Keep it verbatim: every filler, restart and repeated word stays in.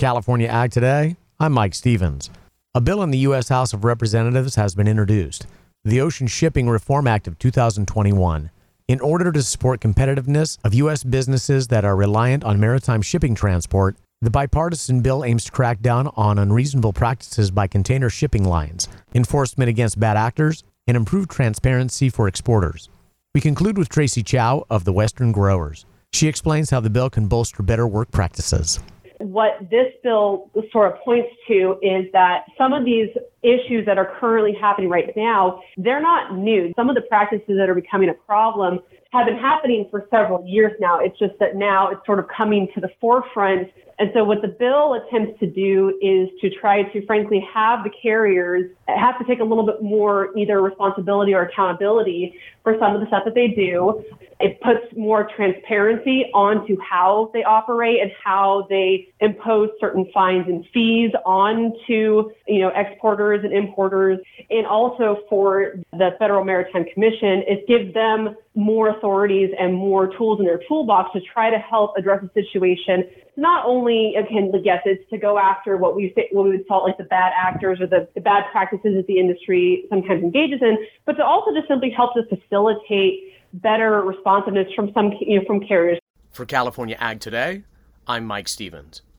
California Ag Today, I'm Mike Stevens. A bill in the U S House of Representatives has been introduced, the Ocean Shipping Reform Act of two thousand twenty-one, in order to support competitiveness of U S businesses that are reliant on maritime shipping transport. The bipartisan bill aims to crack down on unreasonable practices by container shipping lines, enforcement against bad actors, and improved transparency for exporters. We conclude with Tracy Chow of the Western Growers. She explains how the bill can bolster better work practices. What this bill sort of points to is that some of these issues that are currently happening right now, they're not new. Some of the practices that are becoming a problem have been happening for several years now. It's just that now it's sort of coming to the forefront. And so what the bill attempts to do is to try to, frankly, have the carriers have to take a little bit more either responsibility or accountability for some of the stuff that they do. It puts more transparency onto how they operate and how they impose certain fines and fees onto, you know, exporters and importers. And also for the Federal Maritime Commission, it gives them more authorities and more tools in their toolbox to try to help address the situation. Not only, again, yes, it's to go after what we say, what we would call like the bad actors or the, the bad practices that the industry sometimes engages in, but to also just simply help to facilitate better responsiveness from some, you know, from carriers. For California Ag Today, I'm Mike Stevens.